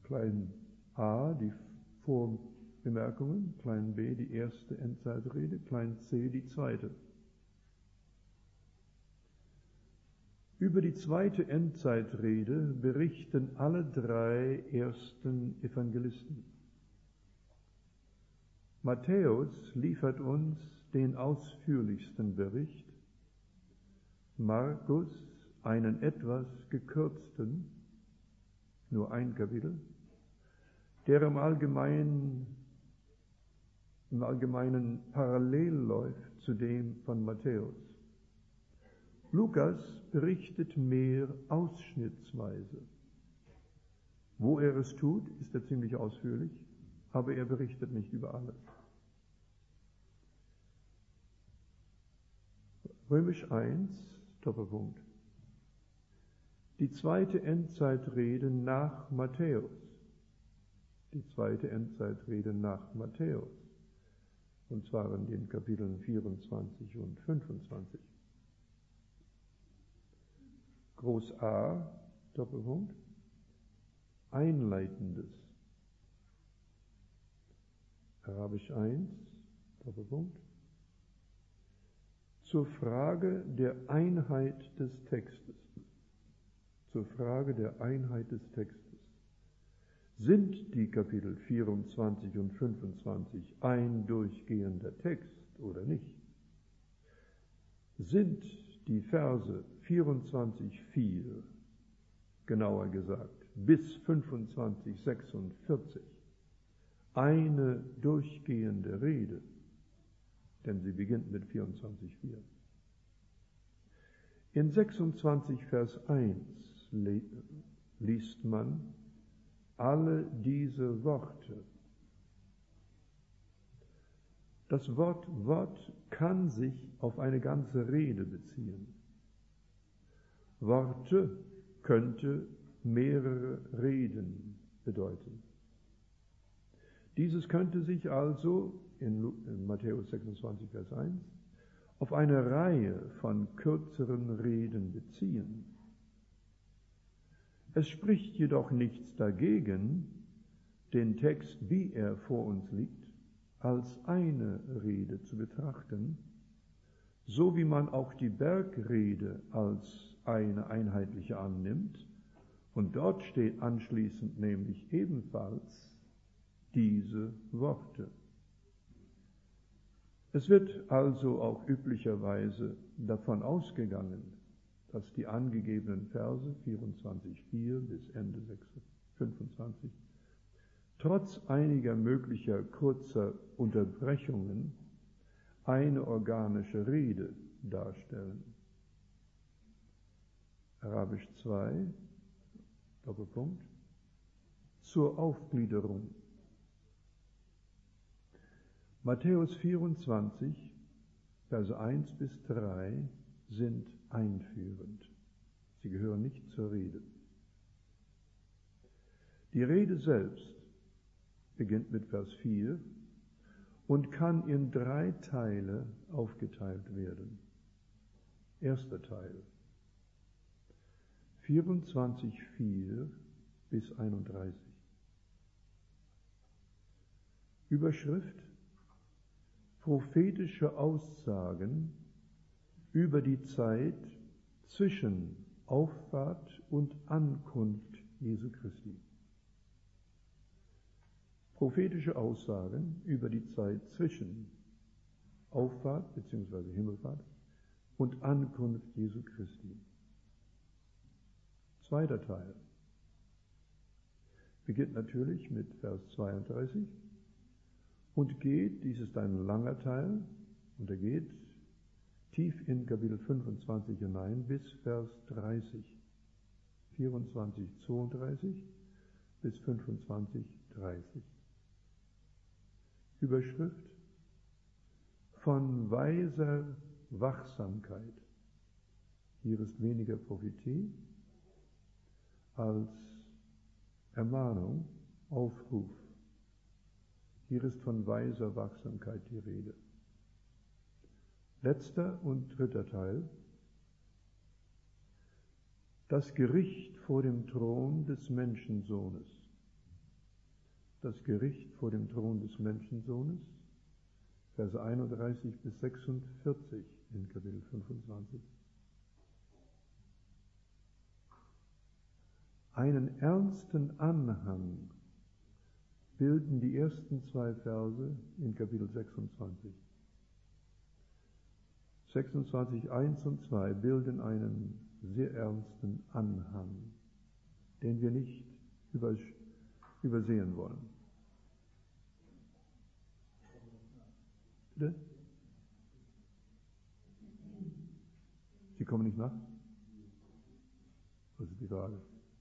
klein a die Vorbemerkungen, klein b die erste Endzeitrede, klein c die zweite. Über die zweite Endzeitrede berichten alle drei ersten Evangelisten. Matthäus liefert uns den ausführlichsten Bericht, Markus einen etwas gekürzten, nur ein Kapitel, der im Allgemeinen parallel läuft zu dem von Matthäus. Lukas berichtet mehr ausschnittsweise. Wo er es tut, ist er ziemlich ausführlich, aber er berichtet nicht über alles. Römisch 1, Doppelpunkt. Die zweite Endzeitrede nach Matthäus. Die zweite Endzeitrede nach Matthäus. Und zwar in den Kapiteln 24 und 25. Groß A, Doppelpunkt, Einleitendes. Arabisch 1, Doppelpunkt, zur Frage der Einheit des Textes. Zur Frage der Einheit des Textes. Sind die Kapitel 24 und 25 ein durchgehender Text oder nicht? Sind die Verse 24,4, genauer gesagt, bis 25,46 eine durchgehende Rede, denn sie beginnt mit 24,4. In 26 Vers 1 liest man alle diese Worte. Das Wort Wort kann sich auf eine ganze Rede beziehen. Worte könnte mehrere Reden bedeuten. Dieses könnte sich also in Matthäus 26, Vers 1 auf eine Reihe von kürzeren Reden beziehen. Es spricht jedoch nichts dagegen, den Text, wie er vor uns liegt, als eine Rede zu betrachten, so wie man auch die Bergrede als eine einheitliche annimmt, und dort steht anschließend nämlich ebenfalls diese Worte. Es wird also auch üblicherweise davon ausgegangen, dass die angegebenen Verse 24,4 bis Ende 25 trotz einiger möglicher kurzer Unterbrechungen eine organische Rede darstellen. Arabisch 2, Doppelpunkt, zur Aufgliederung. Matthäus 24, Verse 1 bis 3 sind einführend. Sie gehören nicht zur Rede. Die Rede selbst beginnt mit Vers 4 und kann in 3 Teile aufgeteilt werden. Erster Teil, 24,4 bis 31. Überschrift: Prophetische Aussagen über die Zeit zwischen Auffahrt und Ankunft Jesu Christi. Prophetische Aussagen über die Zeit zwischen Auffahrt bzw. Himmelfahrt und Ankunft Jesu Christi. Zweiter Teil beginnt natürlich mit Vers 32 und geht, dies ist ein langer Teil, und er geht tief in Kapitel 25 hinein bis Vers 30. 24, 32 bis 25, 30. Überschrift: Von weiser Wachsamkeit. Hier ist weniger Prophetie als Ermahnung, Aufruf. Hier ist von weiser Wachsamkeit die Rede. Letzter und dritter Teil: Das Gericht vor dem Thron des Menschensohnes. das Gericht vor dem Thron des Menschensohnes, Verse 31 bis 46 in Kapitel 25. Einen ernsten Anhang bilden die ersten 2 Verse in Kapitel 26. 26, 1 und 2 bilden einen sehr ernsten Anhang, den wir nicht übersehen wollen. Bitte? Sie kommen nicht nach? Das ist die Frage.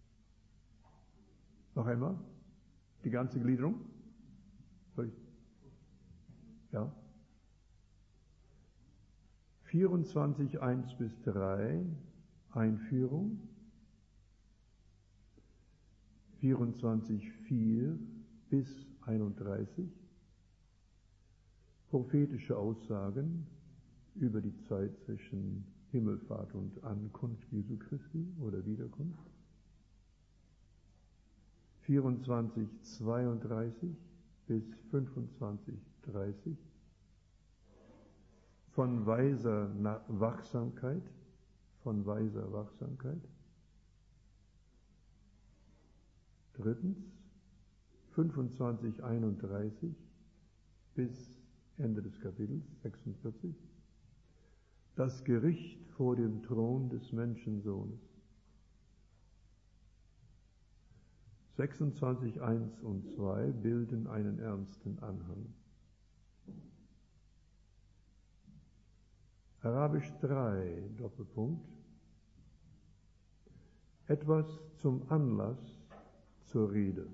Noch einmal? Die ganze Gliederung? Ja? 24, 1 bis 3, Einführung. 24, 4 bis 31, prophetische Aussagen über die Zeit zwischen Himmelfahrt und Ankunft Jesu Christi oder Wiederkunft. 24, 32 bis 25, 30, von weiser Wachsamkeit, Drittens, 25, 31 bis Ende des Kapitels 46, das Gericht vor dem Thron des Menschensohnes. 26, 1 und 2 bilden einen ernsten Anhang. Arabisch 3, Doppelpunkt. Etwas zum Anlass zur Rede,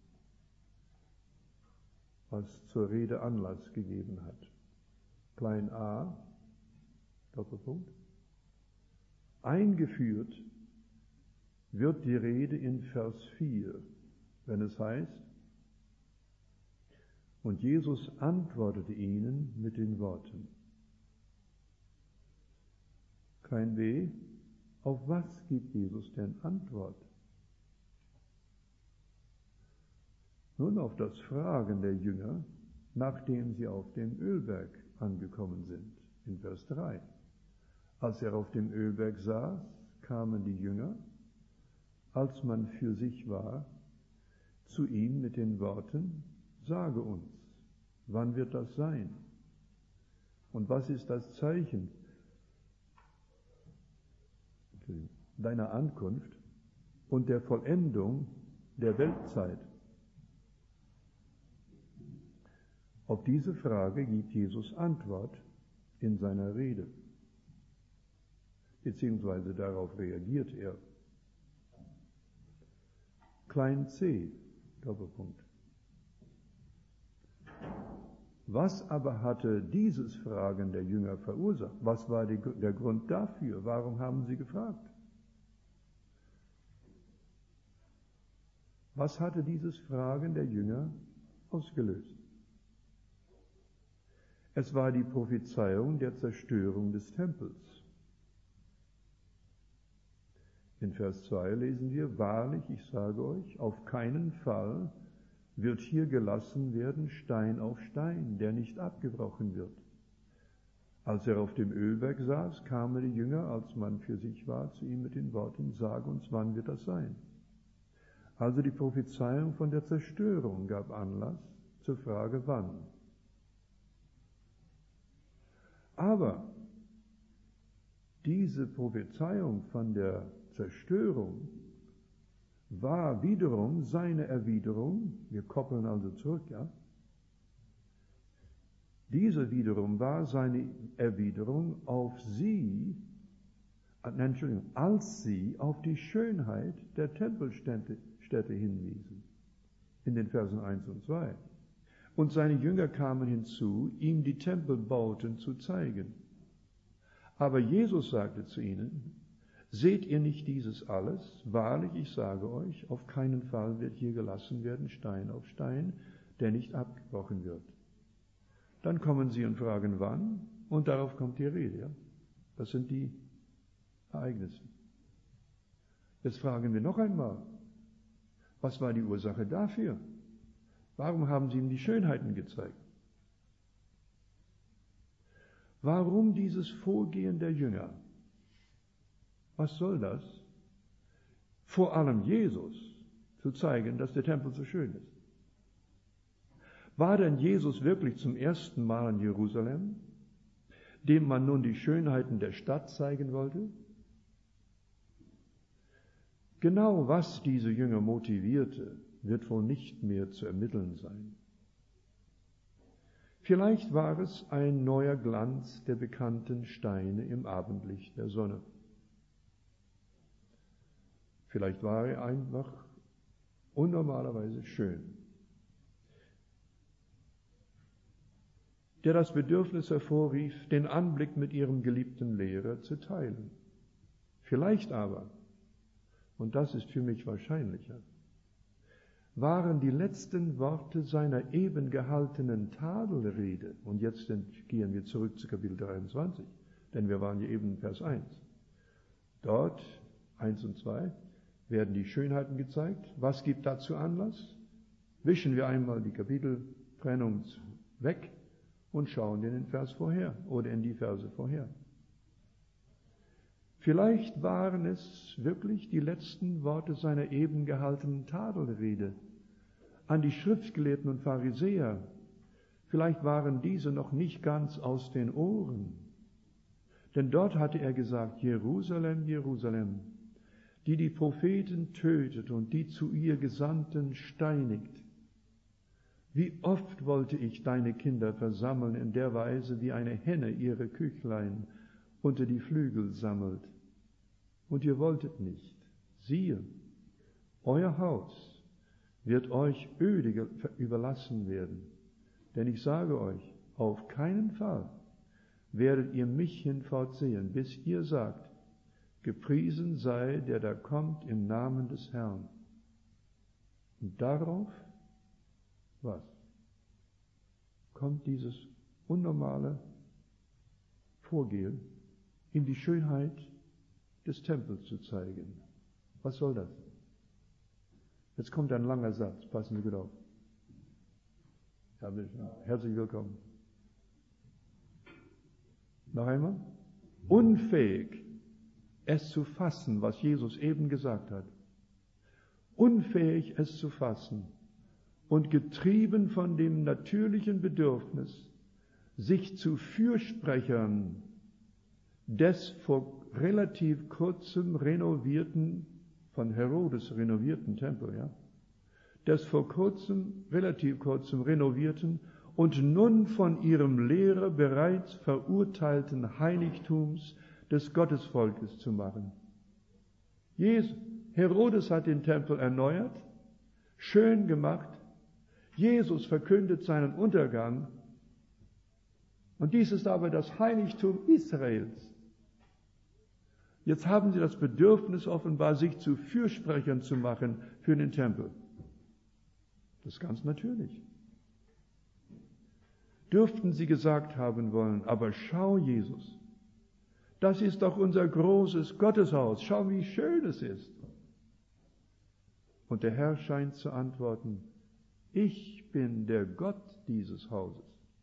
was zur Rede Anlass gegeben hat. Klein a, Doppelpunkt. Eingeführt wird die Rede in Vers 4, wenn es heißt, und Jesus antwortete ihnen mit den Worten. Klein b, auf was gibt Jesus denn Antwort? Nun auf das Fragen der Jünger, nachdem sie auf dem Ölberg angekommen sind, in Vers 3. Als er auf dem Ölberg saß, kamen die Jünger, als man für sich war, zu ihm mit den Worten, sage uns, wann wird das sein? Und was ist das Zeichen deiner Ankunft und der Vollendung der Weltzeit? Auf diese Frage gibt Jesus Antwort in seiner Rede, beziehungsweise darauf reagiert er. Klein c, Doppelpunkt. Was aber hatte dieses Fragen der Jünger verursacht? Was war der Grund dafür? Warum haben sie gefragt? Was hatte dieses Fragen der Jünger ausgelöst? Es war die Prophezeiung der Zerstörung des Tempels. In Vers 2 lesen wir, wahrlich, ich sage euch, auf keinen Fall wird hier gelassen werden Stein auf Stein, der nicht abgebrochen wird. Als er auf dem Ölberg saß, kamen die Jünger, als man für sich war, zu ihm mit den Worten, sag uns, wann wird das sein? Also die Prophezeiung von der Zerstörung gab Anlass zur Frage, wann. Aber diese Prophezeiung von der Zerstörung war wiederum seine Erwiderung, wir koppeln also zurück, ja? Diese wiederum war seine Erwiderung auf sie, als sie auf die Schönheit der Tempelstätte hinwiesen, in den Versen 1 und 2. Und seine Jünger kamen hinzu, ihm die Tempelbauten zu zeigen. Aber Jesus sagte zu ihnen, seht ihr nicht dieses alles? Wahrlich, ich sage euch, auf keinen Fall wird hier gelassen werden Stein auf Stein, der nicht abgebrochen wird. Dann kommen sie und fragen, wann? Und darauf kommt die Rede. Ja? Das sind die Ereignisse. Jetzt fragen wir noch einmal, was war die Ursache dafür? Warum haben sie ihm die Schönheiten gezeigt? Warum dieses Vorgehen der Jünger? Was soll das? Vor allem Jesus zu zeigen, dass der Tempel so schön ist. War denn Jesus wirklich zum ersten Mal in Jerusalem, dem man nun die Schönheiten der Stadt zeigen wollte? Genau was diese Jünger motivierte, wird wohl nicht mehr zu ermitteln sein. Vielleicht war es ein neuer Glanz der bekannten Steine im Abendlicht der Sonne. Vielleicht war er einfach unnormalerweise schön, der das Bedürfnis hervorrief, den Anblick mit ihrem geliebten Lehrer zu teilen. Vielleicht aber, und das ist für mich wahrscheinlicher, waren die letzten Worte seiner eben gehaltenen Tadelrede, und jetzt gehen wir zurück zu Kapitel 23, denn wir waren ja eben in Vers 1. Dort, 1 und 2, werden die Schönheiten gezeigt. Was gibt dazu Anlass? Wischen wir einmal die Kapiteltrennung weg und schauen in den Vers vorher oder in die Verse vorher. Vielleicht waren es wirklich die letzten Worte seiner eben gehaltenen Tadelrede an die Schriftgelehrten und Pharisäer. Vielleicht waren diese noch nicht ganz aus den Ohren. Denn dort hatte er gesagt, Jerusalem, Jerusalem, die die Propheten tötet und die zu ihr Gesandten steinigt. Wie oft wollte ich deine Kinder versammeln in der Weise, wie eine Henne ihre Küchlein unter die Flügel sammelt. Und ihr wolltet nicht. Siehe, euer Haus wird euch öde überlassen werden. Denn ich sage euch, auf keinen Fall werdet ihr mich hinfort sehen, bis ihr sagt, gepriesen sei, der da kommt im Namen des Herrn. Und darauf, was? Kommt dieses unnormale Vorgehen, ihm die Schönheit des Tempels zu zeigen. Was soll das? Jetzt kommt ein langer Satz, passen Sie gut auf. Herzlich willkommen. Noch einmal. Unfähig, es zu fassen, was Jesus eben gesagt hat. Unfähig, es zu fassen und getrieben von dem natürlichen Bedürfnis, sich zu Fürsprechern des vor relativ kurzem renovierten, von Herodes renovierten Tempel, des vor kurzem, relativ kurzem renovierten und nun von ihrem Lehrer bereits verurteilten Heiligtums des Gottesvolkes zu machen. Herodes hat den Tempel erneuert, schön gemacht. Jesus verkündet seinen Untergang. Und dies ist aber das Heiligtum Israels. Jetzt haben sie das Bedürfnis offenbar, sich zu Fürsprechern zu machen für den Tempel. Das ist ganz natürlich. Dürften sie gesagt haben wollen, aber schau, Jesus, das ist doch unser großes Gotteshaus. Schau, wie schön es ist. Und der Herr scheint zu antworten, ich bin der Gott dieses Hauses.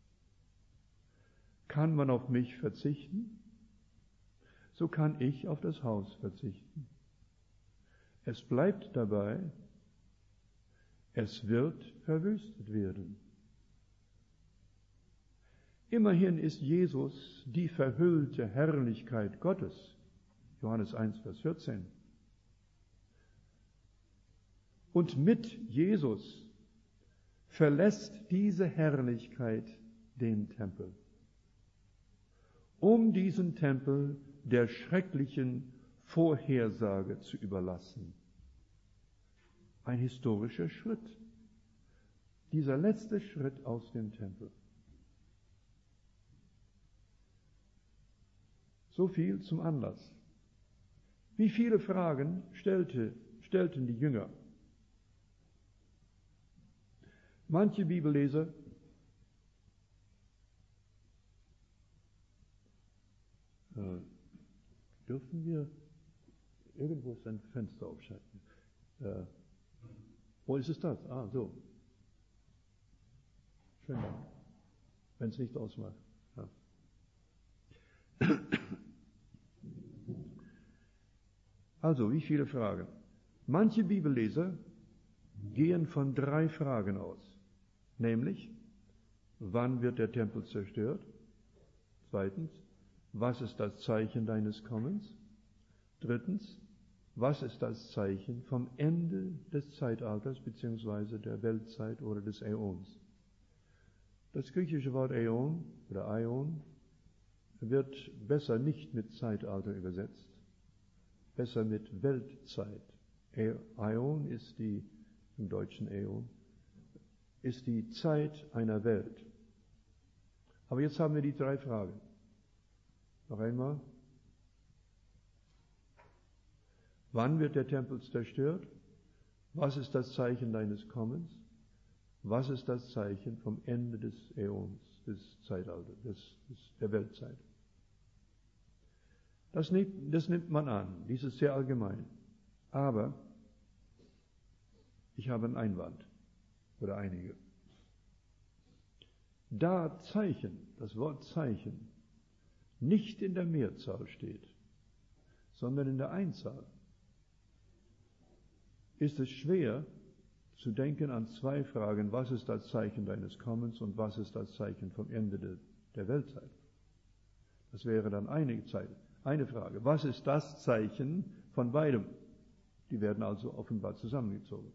Kann man auf mich verzichten? So kann ich auf das Haus verzichten. Es bleibt dabei, es wird verwüstet werden. Immerhin ist Jesus die verhüllte Herrlichkeit Gottes. Johannes 1, Vers 14. Und mit Jesus verlässt diese Herrlichkeit den Tempel, um diesen Tempel der schrecklichen Vorhersage zu überlassen. Ein historischer Schritt. Dieser letzte Schritt aus dem Tempel. So viel zum Anlass. Wie viele Fragen stellten die Jünger? Manche Bibelleser dürfen wir irgendwo ist ein Fenster aufschalten. Wo ist es das? Ah, so. Schönen Dank. Wenn es nicht ausmacht. Ja. Also, wie viele Fragen? Manche Bibelleser gehen von 3 Fragen aus. Nämlich, wann wird der Tempel zerstört? Zweitens, was ist das Zeichen deines Kommens? Drittens, was ist das Zeichen vom Ende des Zeitalters bzw. der Weltzeit oder des Äons? Das griechische Wort Äon oder Aion wird besser nicht mit Zeitalter übersetzt, besser mit Weltzeit. Aion ist im deutschen Äon, ist die Zeit einer Welt. Aber jetzt haben wir die 3 Fragen. Noch einmal. Wann wird der Tempel zerstört? Was ist das Zeichen deines Kommens? Was ist das Zeichen vom Ende des Äons, des Zeitalters, der Weltzeit? Das nimmt man an, dies ist sehr allgemein. Aber ich habe einen Einwand, oder einige. Da Zeichen, das Wort Zeichen, nicht in der Mehrzahl steht, sondern in der Einzahl, ist es schwer zu denken an 2 Fragen, was ist das Zeichen deines Kommens und was ist das Zeichen vom Ende der Weltzeit? Das wäre dann eine Frage. Was ist das Zeichen von beidem? Die werden also offenbar zusammengezogen.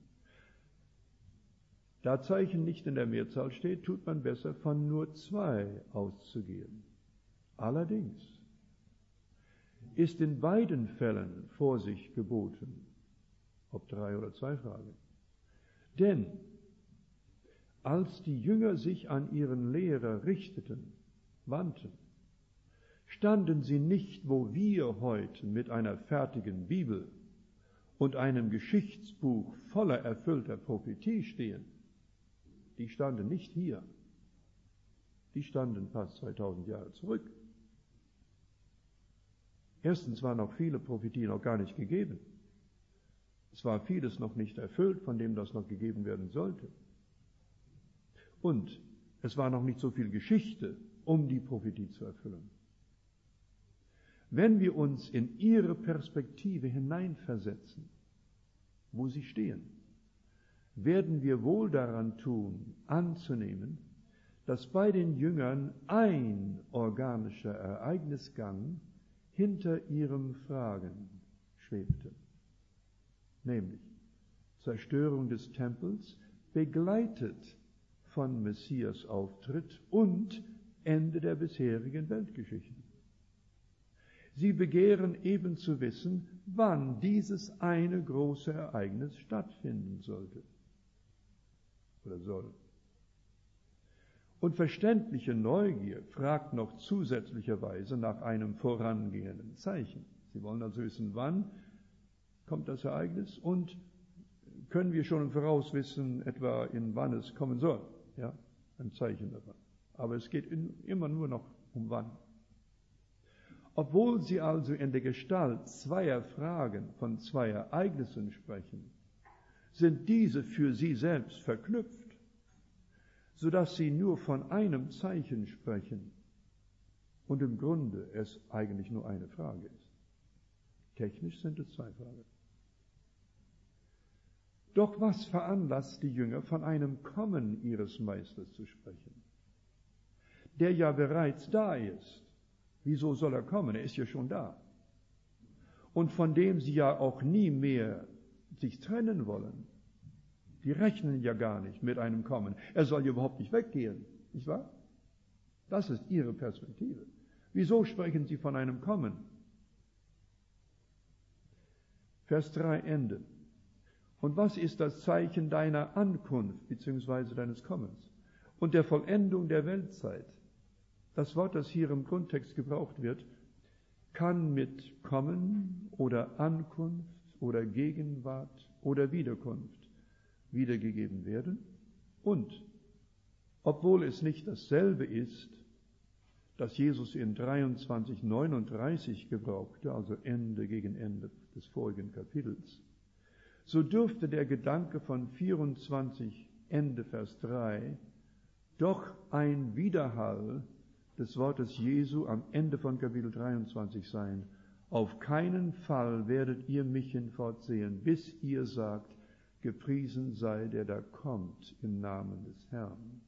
Da Zeichen nicht in der Mehrzahl steht, tut man besser, von nur 2 auszugehen. Allerdings ist in beiden Fällen Vorsicht geboten, ob 3 oder 2 Fragen. Denn als die Jünger sich an ihren Lehrer wandten, standen sie nicht, wo wir heute mit einer fertigen Bibel und einem Geschichtsbuch voller erfüllter Prophetie stehen. Die standen nicht hier. Die standen fast 2000 Jahre zurück. Erstens waren noch viele Prophetien noch gar nicht gegeben. Es war vieles noch nicht erfüllt, von dem das noch gegeben werden sollte. Und es war noch nicht so viel Geschichte, um die Prophetie zu erfüllen. Wenn wir uns in ihre Perspektive hineinversetzen, wo sie stehen, werden wir wohl daran tun, anzunehmen, dass bei den Jüngern ein organischer Ereignisgang hinter ihrem Fragen schwebte. Nämlich Zerstörung des Tempels, begleitet von Messias Auftritt und Ende der bisherigen Weltgeschichte. Sie begehren eben zu wissen, wann dieses eine große Ereignis stattfinden sollte oder soll. Und verständliche Neugier fragt noch zusätzlicherweise nach einem vorangehenden Zeichen. Sie wollen also wissen, wann kommt das Ereignis und können wir schon im Voraus wissen, etwa in wann es kommen soll. Ja, ein Zeichen davon. Aber es geht immer nur noch um wann. Obwohl sie also in der Gestalt 2 Fragen von 2 Ereignissen sprechen, sind diese für sie selbst verknüpft, sodass sie nur von einem Zeichen sprechen und im Grunde es eigentlich nur eine Frage ist. Technisch sind es 2 Fragen. Doch was veranlasst die Jünger, von einem Kommen ihres Meisters zu sprechen, der ja bereits da ist? Wieso soll er kommen? Er ist ja schon da. Und von dem sie ja auch nie mehr sich trennen wollen. Die rechnen ja gar nicht mit einem Kommen. Er soll ja überhaupt nicht weggehen, nicht wahr? Das ist ihre Perspektive. Wieso sprechen sie von einem Kommen? Vers 3 Ende. Und was ist das Zeichen deiner Ankunft bzw. deines Kommens und der Vollendung der Weltzeit? Das Wort, das hier im Grundtext gebraucht wird, kann mit Kommen oder Ankunft oder Gegenwart oder Wiederkunft wiedergegeben werden. Und obwohl es nicht dasselbe ist, das Jesus in 23:39 gebrauchte, also Ende gegen Ende des vorigen Kapitels, so dürfte der Gedanke von 24 Ende Vers 3 doch ein Widerhall des Wortes Jesu am Ende von Kapitel 23 sein. Auf keinen Fall werdet ihr mich hinfortsehen, bis ihr sagt, gepriesen sei der da kommt im Namen des Herrn.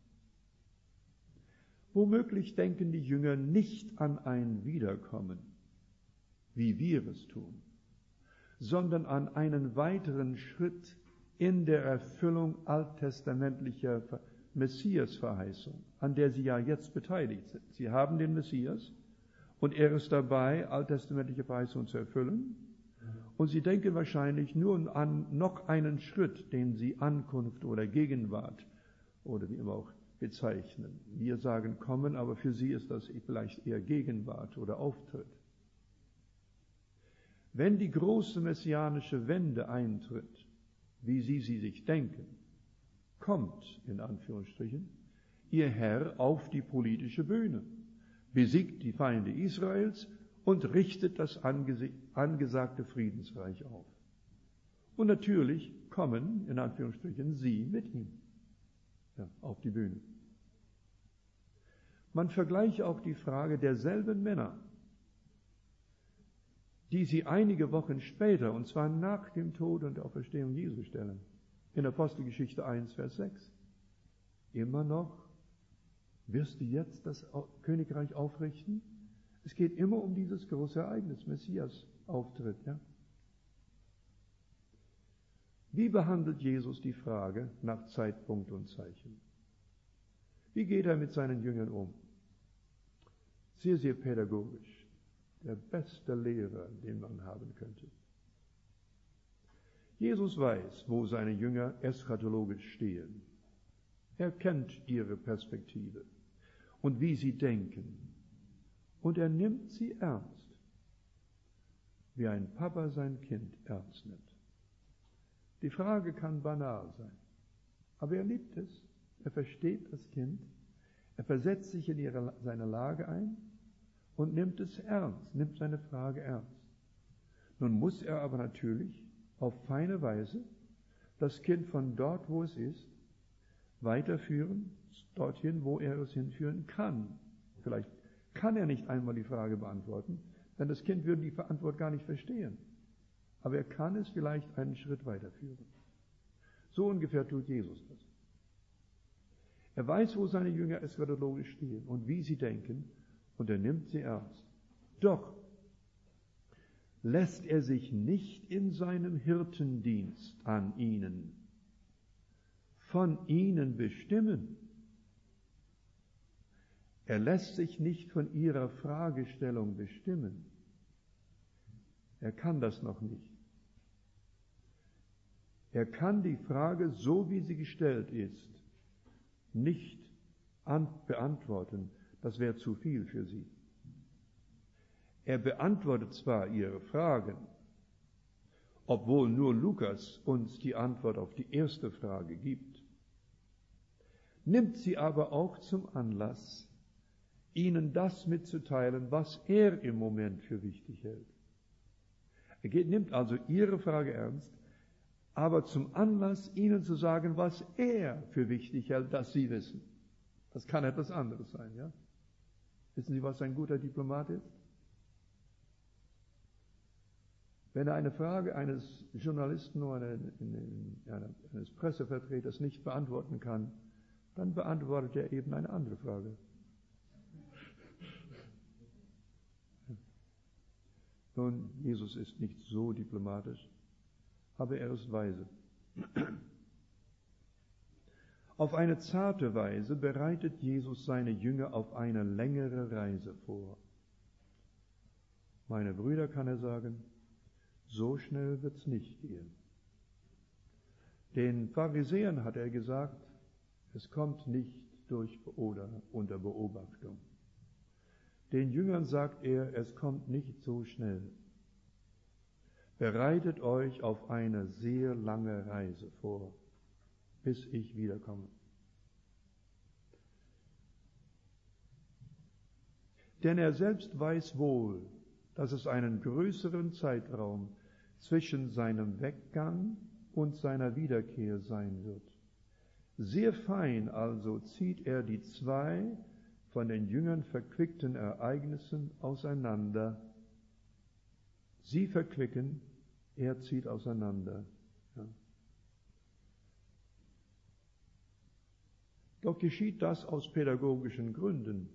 Womöglich denken die Jünger nicht an ein Wiederkommen, wie wir es tun, sondern an einen weiteren Schritt in der Erfüllung alttestamentlicher Messiasverheißung, an der sie ja jetzt beteiligt sind. Sie haben den Messias und er ist dabei, alttestamentliche Verheißungen zu erfüllen. Und sie denken wahrscheinlich nur an noch einen Schritt, den sie Ankunft oder Gegenwart oder wie immer auch bezeichnen. Wir sagen kommen, aber für sie ist das vielleicht eher Gegenwart oder Auftritt. Wenn die große messianische Wende eintritt, wie sie sich denken, kommt, in Anführungsstrichen, ihr Herr auf die politische Bühne, besiegt die Feinde Israels und richtet das angesagte Friedensreich auf. Und natürlich kommen, in Anführungsstrichen, sie mit ihm auf die Bühne. Man vergleiche auch die Frage derselben Männer, die sie einige Wochen später, und zwar nach dem Tod und der Auferstehung Jesu stellen, in Apostelgeschichte 1, Vers 6. Immer noch, wirst du jetzt das Königreich aufrichten? Es geht immer um dieses große Ereignis, Messias-Auftritt. Ja? Wie behandelt Jesus die Frage nach Zeitpunkt und Zeichen? Wie geht er mit seinen Jüngern um? Sehr, sehr pädagogisch. Der beste Lehrer, den man haben könnte. Jesus weiß, wo seine Jünger eschatologisch stehen. Er kennt ihre Perspektive und wie sie denken. Und er nimmt sie ernst, wie ein Papa sein Kind ernst nimmt. Die Frage kann banal sein, aber er liebt es. Er versteht das Kind, er versetzt sich in seine Lage ein und nimmt es ernst, nimmt seine Frage ernst. Nun muss er aber natürlich auf feine Weise das Kind von dort, wo es ist, weiterführen, dorthin, wo er es hinführen kann. Vielleicht kann er nicht einmal die Frage beantworten, denn das Kind würde die Antwort gar nicht verstehen. Aber er kann es vielleicht einen Schritt weiterführen. So ungefähr tut Jesus das. Er weiß, wo seine Jünger eschatologisch stehen und wie sie denken, und er nimmt sie ernst. Doch lässt er sich nicht in seinem Hirtendienst an ihnen, von ihnen bestimmen. Er lässt sich nicht von ihrer Fragestellung bestimmen. Er kann das noch nicht. Er kann die Frage, so wie sie gestellt ist, nicht beantworten. Das wäre zu viel für sie. Er beantwortet zwar ihre Fragen, obwohl nur Lukas uns die Antwort auf die erste Frage gibt, nimmt sie aber auch zum Anlass, ihnen das mitzuteilen, was er im Moment für wichtig hält. Er nimmt also ihre Frage ernst, aber zum Anlass, ihnen zu sagen, was er für wichtig hält, dass sie wissen. Das kann etwas anderes sein, ja? Wissen Sie, was ein guter Diplomat ist? Wenn er eine Frage eines Journalisten oder eines Pressevertreters nicht beantworten kann, dann beantwortet er eben eine andere Frage. Nun, Jesus ist nicht so diplomatisch, aber er ist weise. Auf eine zarte Weise bereitet Jesus seine Jünger auf eine längere Reise vor. Meine Brüder, kann er sagen, so schnell wird's nicht gehen. Den Pharisäern hat er gesagt, es kommt nicht durch oder unter Beobachtung. Den Jüngern sagt er, es kommt nicht so schnell. Bereitet euch auf eine sehr lange Reise vor, bis ich wiederkomme. Denn er selbst weiß wohl, dass es einen größeren Zeitraum zwischen seinem Weggang und seiner Wiederkehr sein wird. Sehr fein also zieht er die zwei von den Jüngern verquickten Ereignissen auseinander. Sie verquicken, er zieht auseinander. Ja. Doch geschieht das aus pädagogischen Gründen,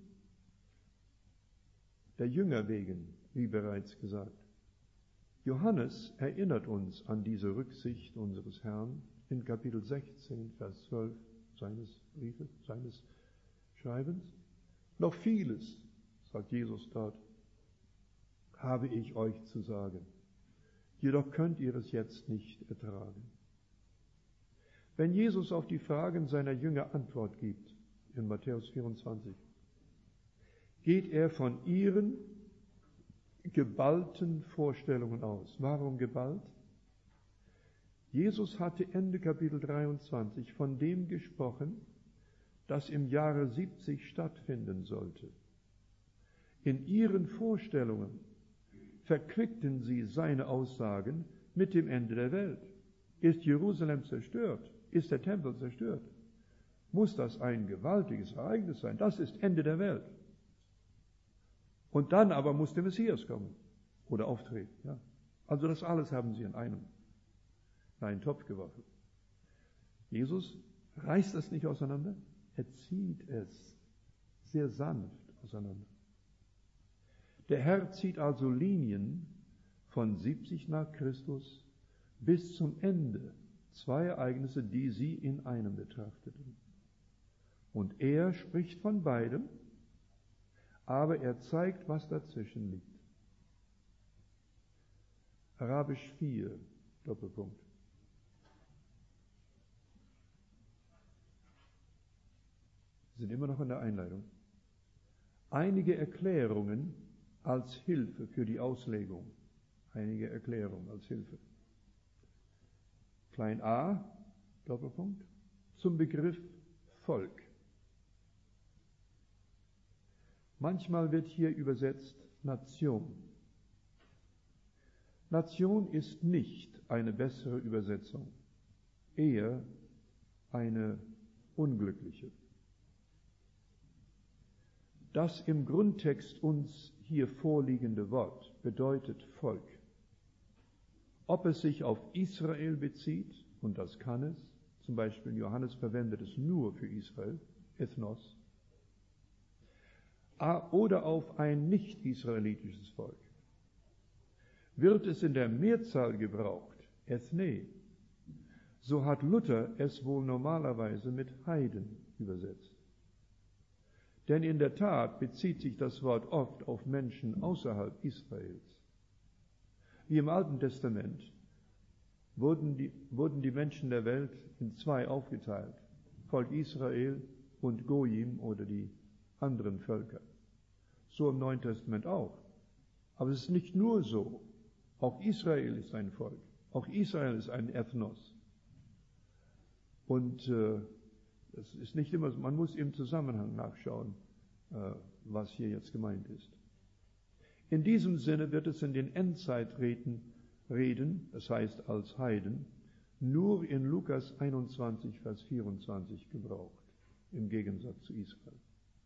der Jünger wegen, wie bereits gesagt. Johannes erinnert uns an diese Rücksicht unseres Herrn in Kapitel 16, Vers 12 seines Briefes, seines Schreibens. Noch vieles, sagt Jesus dort, habe ich euch zu sagen. Jedoch könnt ihr es jetzt nicht ertragen. Wenn Jesus auf die Fragen seiner Jünger Antwort gibt, in Matthäus 24, geht er von ihren geballten Vorstellungen aus. Warum geballt? Jesus hatte Ende Kapitel 23 von dem gesprochen, das im Jahre 70 stattfinden sollte. In ihren Vorstellungen verquickten sie seine Aussagen mit dem Ende der Welt. Ist Jerusalem zerstört? Ist der Tempel zerstört? Muss das ein gewaltiges Ereignis sein? Das ist Ende der Welt. Und dann aber muss der Messias kommen oder auftreten. Ja. Also das alles haben sie in einen Topf geworfen. Jesus reißt das nicht auseinander, er zieht es sehr sanft auseinander. Der Herr zieht also Linien von 70 nach Christus bis zum Ende, zwei Ereignisse, die sie in einem betrachteten. Und er spricht von beidem, aber er zeigt, was dazwischen liegt. Arabisch 4, Doppelpunkt. Wir sind immer noch in der Einleitung. Einige Erklärungen als Hilfe für die Auslegung. Einige Erklärungen als Hilfe. Klein a, Doppelpunkt, zum Begriff Volk. Manchmal wird hier übersetzt Nation. Nation ist nicht eine bessere Übersetzung, eher eine unglückliche. Das im Grundtext uns hier vorliegende Wort bedeutet Volk. Ob es sich auf Israel bezieht, und das kann es, zum Beispiel Johannes verwendet es nur für Israel, Ethnos, oder auf ein nicht-israelitisches Volk. Wird es in der Mehrzahl gebraucht, Ethne, so hat Luther es wohl normalerweise mit Heiden übersetzt. Denn in der Tat bezieht sich das Wort oft auf Menschen außerhalb Israels. Wie im Alten Testament wurden die Menschen der Welt in zwei aufgeteilt, Volk Israel und Goyim oder die anderen Völker. So im Neuen Testament auch. Aber es ist nicht nur so. Auch Israel ist ein Volk. Auch Israel ist ein Ethnos. Und es ist nicht immer so. Man muss im Zusammenhang nachschauen, was hier jetzt gemeint ist. In diesem Sinne wird es in den Endzeitreden, das heißt als Heiden, nur in Lukas 21, Vers 24 gebraucht, im Gegensatz zu Israel.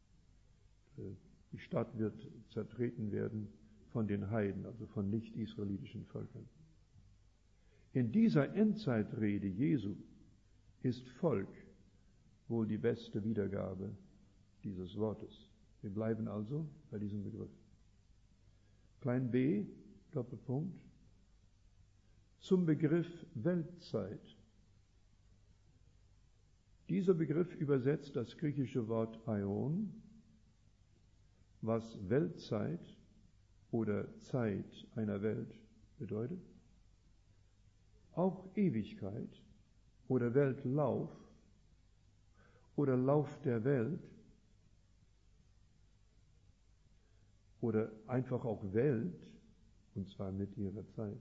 Die Stadt wird zertreten werden von den Heiden, also von nicht-israelitischen Völkern. In dieser Endzeitrede Jesu ist Volk wohl die beste Wiedergabe dieses Wortes. Wir bleiben also bei diesem Begriff. Klein b, Doppelpunkt, zum Begriff Weltzeit. Dieser Begriff übersetzt das griechische Wort Aion, was Weltzeit oder Zeit einer Welt bedeutet. Auch Ewigkeit oder Weltlauf oder Lauf der Welt oder einfach auch Welt, und zwar mit ihrer Zeit.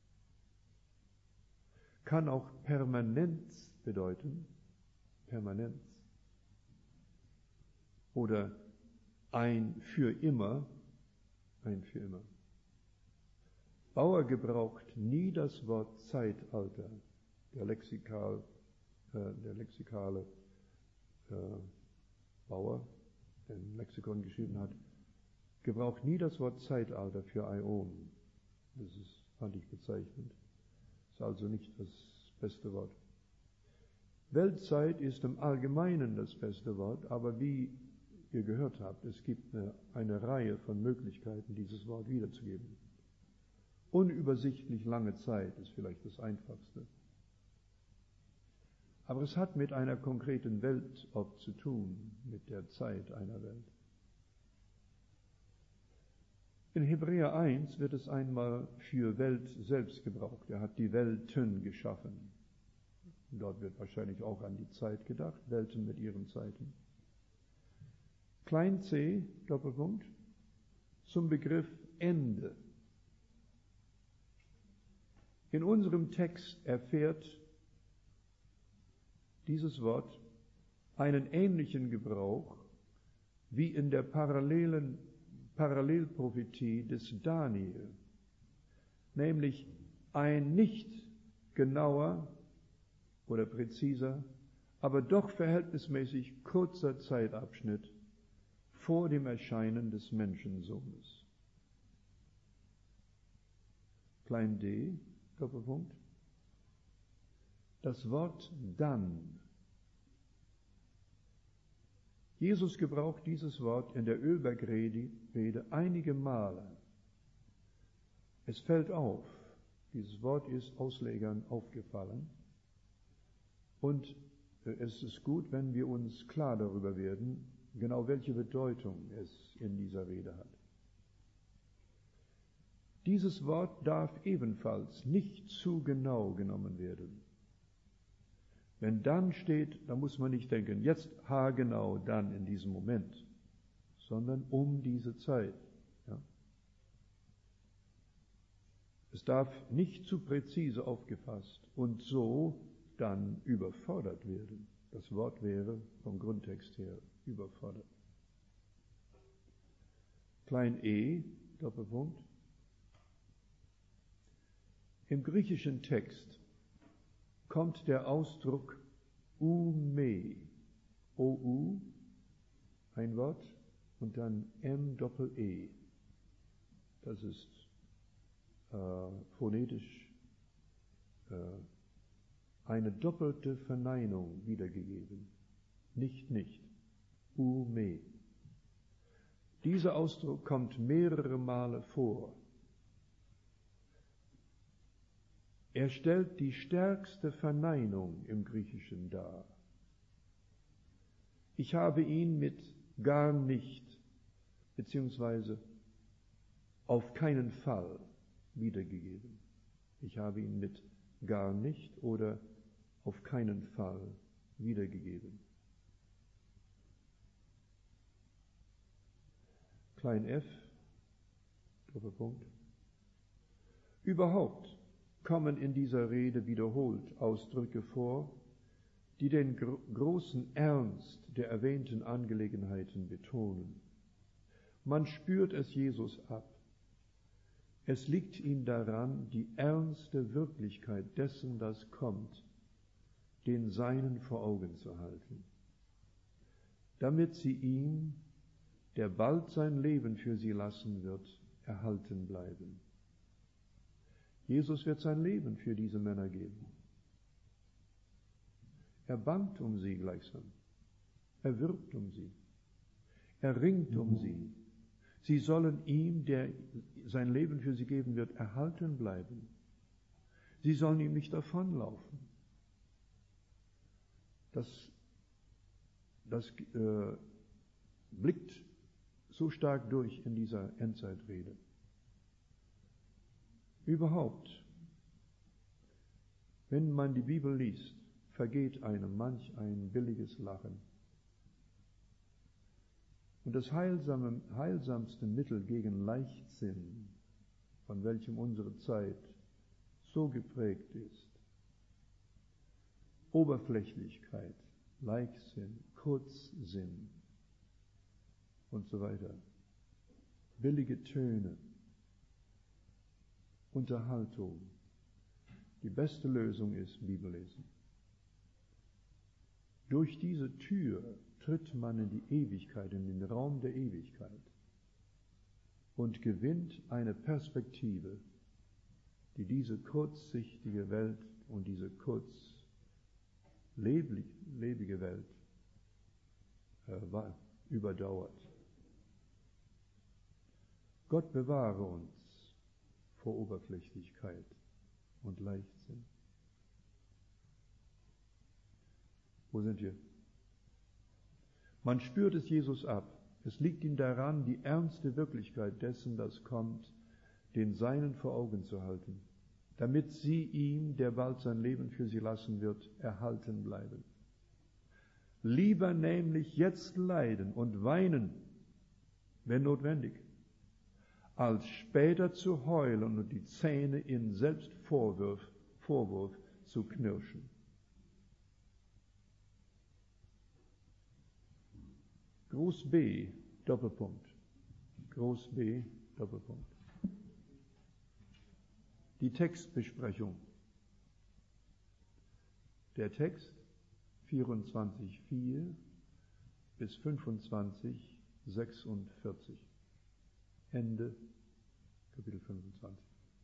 Kann auch Permanenz bedeuten, Permanenz. Oder ein für immer, ein für immer. Bauer gebraucht nie das Wort Zeitalter. Der Lexikal der lexikale Bauer, der ein Lexikon geschrieben hat, gebraucht nie das Wort Zeitalter für Äon. Fand ich bezeichnend. Ist also nicht das beste Wort. Weltzeit ist im Allgemeinen das beste Wort, aber wie ihr gehört habt, es gibt eine Reihe von Möglichkeiten, dieses Wort wiederzugeben. Unübersichtlich lange Zeit ist vielleicht das Einfachste. Aber es hat mit einer konkreten Weltort zu tun, mit der Zeit einer Welt. In Hebräer 1 wird es einmal für Welt selbst gebraucht. Er hat die Welten geschaffen. Dort wird wahrscheinlich auch an die Zeit gedacht, Welten mit ihren Zeiten. Klein c, Doppelpunkt, zum Begriff Ende. In unserem Text erfährt dieses Wort einen ähnlichen Gebrauch wie in der Parallelprophetie des Daniel, nämlich ein nicht genauer oder präziser, aber doch verhältnismäßig kurzer Zeitabschnitt vor dem Erscheinen des Menschensohnes. Klein d, Doppelpunkt. Das Wort dann. Jesus gebraucht dieses Wort in der Ölbergrede einige Male. Es fällt auf, dieses Wort ist Auslegern aufgefallen und es ist gut, wenn wir uns klar darüber werden, genau welche Bedeutung es in dieser Rede hat. Dieses Wort darf ebenfalls nicht zu genau genommen werden. Wenn dann steht, dann muss man nicht denken, jetzt haargenau dann in diesem Moment, sondern um diese Zeit. Ja. Es darf nicht zu präzise aufgefasst und so dann überfordert werden. Das Wort wäre vom Grundtext her überfordert. Klein e, Doppelpunkt. Im griechischen Text kommt der Ausdruck ume, ou, ein Wort, und dann m-doppel-e. Das ist phonetisch eine doppelte Verneinung wiedergegeben. Nicht, ume. Dieser Ausdruck kommt mehrere Male vor. Er stellt die stärkste Verneinung im Griechischen dar. Ich habe ihn mit gar nicht, beziehungsweise auf keinen Fall wiedergegeben. Ich habe ihn mit gar nicht oder auf keinen Fall wiedergegeben. Klein f, Doppelpunkt. Überhaupt kommen in dieser Rede wiederholt Ausdrücke vor, die den großen Ernst der erwähnten Angelegenheiten betonen. Man spürt es Jesus ab. Es liegt ihm daran, die ernste Wirklichkeit dessen, das kommt, den Seinen vor Augen zu halten, damit sie ihm, der bald sein Leben für sie lassen wird, erhalten bleiben. Jesus wird sein Leben für diese Männer geben. Er bangt um sie gleichsam. Er wirbt um sie. Er ringt um sie. Sie sollen ihm, der sein Leben für sie geben wird, erhalten bleiben. Sie sollen ihm nicht davonlaufen. Das blickt so stark durch in dieser Endzeitrede. Überhaupt, wenn man die Bibel liest, vergeht einem manch ein billiges Lachen. Und das heilsamste Mittel gegen Leichtsinn, von welchem unsere Zeit so geprägt ist, Oberflächlichkeit, Leichtsinn, Kurzsinn und so weiter, billige Töne, Unterhaltung. Die beste Lösung ist Bibellesen. Durch diese Tür tritt man in die Ewigkeit, in den Raum der Ewigkeit und gewinnt eine Perspektive, die diese kurzsichtige Welt und diese kurzlebige Welt überdauert. Gott bewahre uns vor Oberflächlichkeit und Leichtsinn. Wo sind wir? Man spürt es Jesus ab. Es liegt ihm daran, die ernste Wirklichkeit dessen, das kommt, den Seinen vor Augen zu halten, damit sie ihm, der bald sein Leben für sie lassen wird, erhalten bleiben. Lieber nämlich jetzt leiden und weinen, wenn notwendig, als später zu heulen und die Zähne in Selbstvorwurf zu knirschen. Groß B, Doppelpunkt. Groß B, Doppelpunkt. Die Textbesprechung. Der Text 24,4 bis 25,46. Ende Kapitel 25.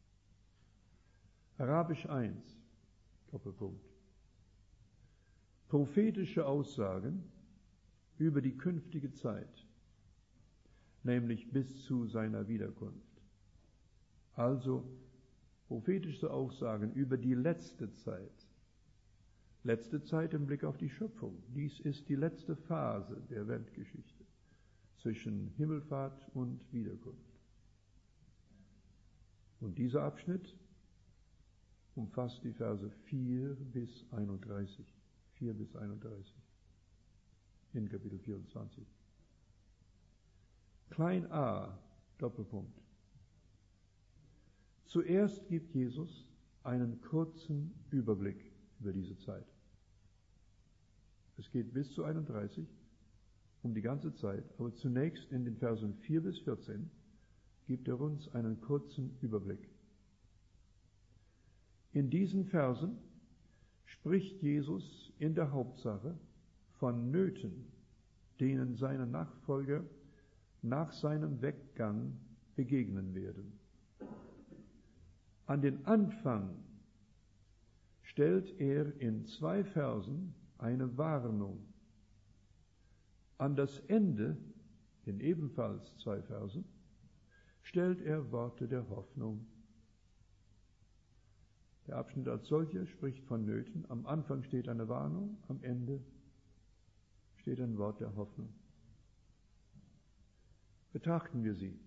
Arabisch 1, Doppelpunkt. Prophetische Aussagen über die künftige Zeit, nämlich bis zu seiner Wiederkunft. Also prophetische Aussagen über die letzte Zeit. Letzte Zeit im Blick auf die Schöpfung. Dies ist die letzte Phase der Weltgeschichte zwischen Himmelfahrt und Wiederkunft. Und dieser Abschnitt umfasst die Verse 4 bis 31. 4 bis 31 in Kapitel 24. Klein a, Doppelpunkt. Zuerst gibt Jesus einen kurzen Überblick über diese Zeit. Es geht bis zu 31 um die ganze Zeit, aber zunächst in den Versen 4 bis 14 gibt er uns einen kurzen Überblick. In diesen Versen spricht Jesus in der Hauptsache von Nöten, denen seine Nachfolger nach seinem Weggang begegnen werden. An den Anfang stellt er in 2 Versen eine Warnung. An das Ende, in ebenfalls 2 Versen, stellt er Worte der Hoffnung. Der Abschnitt als solcher spricht von Nöten. Am Anfang steht eine Warnung, am Ende steht ein Wort der Hoffnung. Betrachten wir sie.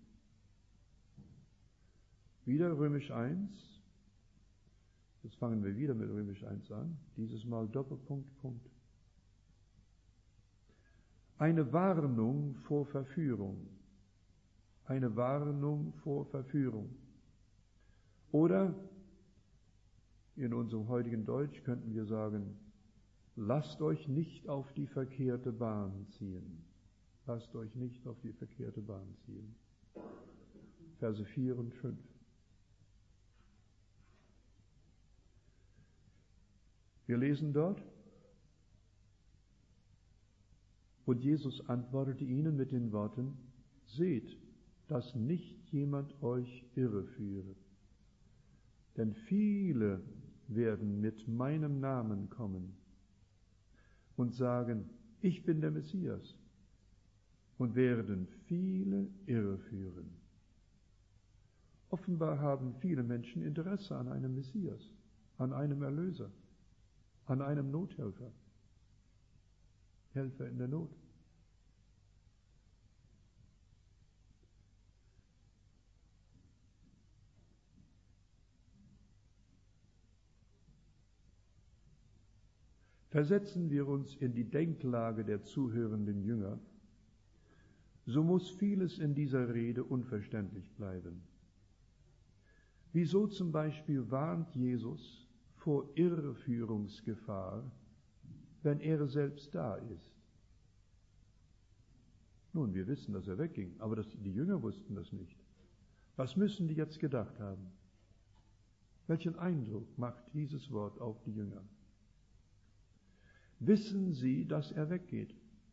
Wieder Römisch 1. Jetzt fangen wir wieder mit Römisch 1 an. Dieses Mal Doppelpunkt, Punkt. Eine Warnung vor Verführung. Eine Warnung vor Verführung. Oder in unserem heutigen Deutsch könnten wir sagen, lasst euch nicht auf die verkehrte Bahn ziehen. Lasst euch nicht auf die verkehrte Bahn ziehen. Verse 4 und 5. Wir lesen dort, und Jesus antwortete ihnen mit den Worten, seht, dass nicht jemand euch irreführe. Denn viele werden mit meinem Namen kommen und sagen, ich bin der Messias, und werden viele irreführen. Offenbar haben viele Menschen Interesse an einem Messias, an einem Erlöser, an einem Nothelfer, Helfer in der Not. Versetzen wir uns in die Denklage der zuhörenden Jünger, so muss vieles in dieser Rede unverständlich bleiben. Wieso zum Beispiel warnt Jesus vor Irreführungsgefahr, wenn er selbst da ist? Nun, wir wissen, dass er wegging, aber die Jünger wussten das nicht. Was müssen die jetzt gedacht haben? Welchen Eindruck macht dieses Wort auf die Jünger? wissen sie, dass er weggeht.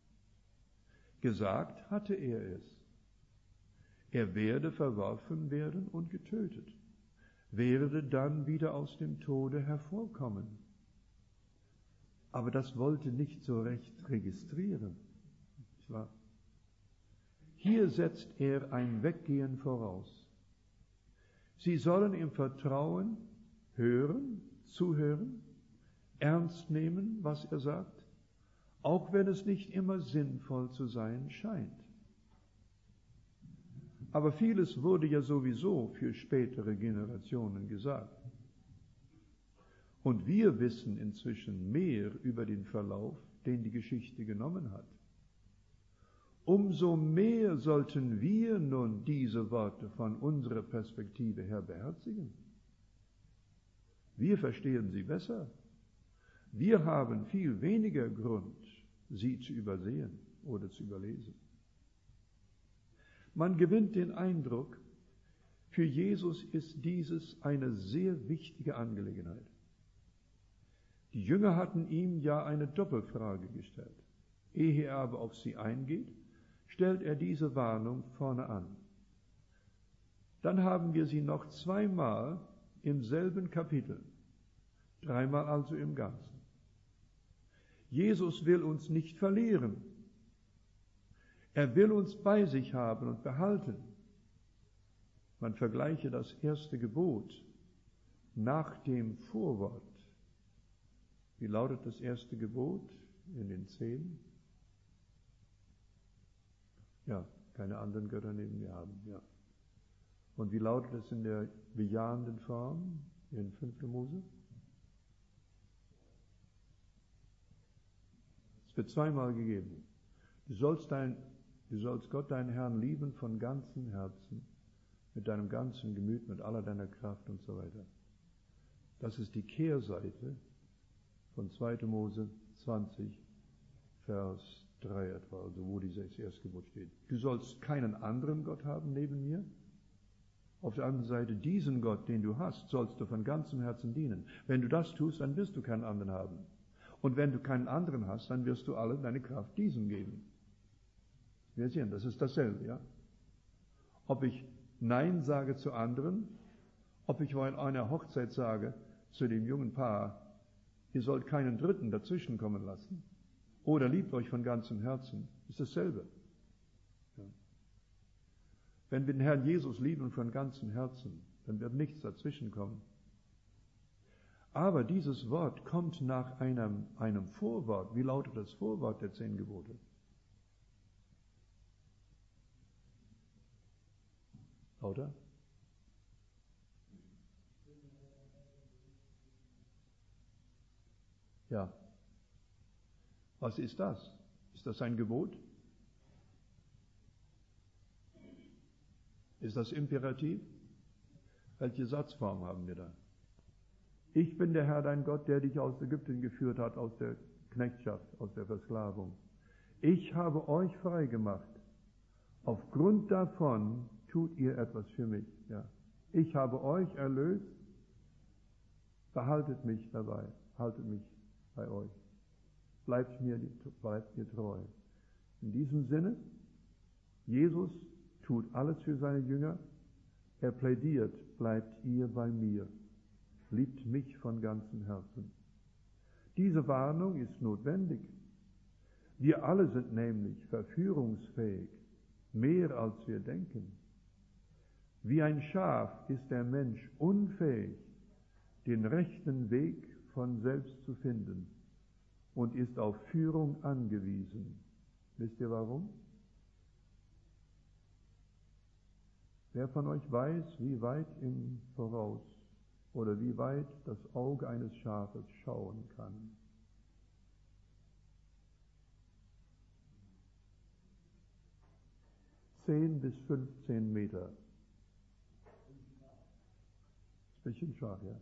Gesagt hatte er es. Er werde verworfen werden und getötet, werde dann wieder aus dem Tode hervorkommen. Aber das wollte nicht so recht registrieren. Nicht wahr? Hier setzt er ein Weggehen voraus. Sie sollen im Vertrauen hören, zuhören, ernst nehmen, was er sagt, auch wenn es nicht immer sinnvoll zu sein scheint. Aber vieles wurde ja sowieso für spätere Generationen gesagt. Und wir wissen inzwischen mehr über den Verlauf, den die Geschichte genommen hat. Umso mehr sollten wir nun diese Worte von unserer Perspektive her beherzigen. Wir verstehen sie besser. Wir haben viel weniger Grund, sie zu übersehen oder zu überlesen. Man gewinnt den Eindruck, für Jesus ist dieses eine sehr wichtige Angelegenheit. Die Jünger hatten ihm ja eine Doppelfrage gestellt. Ehe er aber auf sie eingeht, stellt er diese Warnung vorne an. Dann haben wir sie noch zweimal im selben Kapitel, dreimal also im Ganzen. Jesus will uns nicht verlieren. Er will uns bei sich haben und behalten. Man vergleiche das erste Gebot nach dem Vorwort. Wie lautet das erste Gebot in den 10? Ja, keine anderen Götter neben mir haben. Ja. Und wie lautet es in der bejahenden Form in 5. Mose? Es wird zweimal gegeben. Du sollst Gott, deinen Herrn, lieben von ganzem Herzen, mit deinem ganzen Gemüt, mit aller deiner Kraft und so weiter. Das ist die Kehrseite von 2. Mose 20, Vers 3 etwa, also wo dieses erste Gebot steht. Du sollst keinen anderen Gott haben neben mir. Auf der anderen Seite, diesen Gott, den du hast, sollst du von ganzem Herzen dienen. Wenn du das tust, dann wirst du keinen anderen haben. Und wenn du keinen anderen hast, dann wirst du alle deine Kraft diesem geben. Wir sehen, das ist dasselbe, ja? Ob ich Nein sage zu anderen, ob ich bei einer Hochzeit sage zu dem jungen Paar, ihr sollt keinen Dritten dazwischen kommen lassen, oder liebt euch von ganzem Herzen, ist dasselbe. Ja. Wenn wir den Herrn Jesus lieben von ganzem Herzen, dann wird nichts dazwischen kommen. Aber dieses Wort kommt nach einem Vorwort. Wie lautet das Vorwort der 10 Gebote? Oder? Ja. Was ist das? Ist das ein Gebot? Ist das Imperativ? Welche Satzform haben wir da? Ich bin der Herr, dein Gott, der dich aus Ägypten geführt hat, aus der Knechtschaft, aus der Versklavung. Ich habe euch frei gemacht. Aufgrund davon tut ihr etwas für mich. Ja. Ich habe euch erlöst. Behaltet mich dabei. Haltet mich bei euch. Bleibt mir treu. In diesem Sinne, Jesus tut alles für seine Jünger. Er plädiert, bleibt ihr bei mir. Liebt mich von ganzem Herzen. Diese Warnung ist notwendig. Wir alle sind nämlich verführungsfähig, mehr als wir denken. Wie ein Schaf ist der Mensch unfähig, den rechten Weg von selbst zu finden und ist auf Führung angewiesen. Wisst ihr warum? Wer von euch weiß, wie weit im Voraus oder wie weit das Auge eines Schafes schauen kann? – 10 bis 15 Meter. Ist ein bisschen schwach, ja.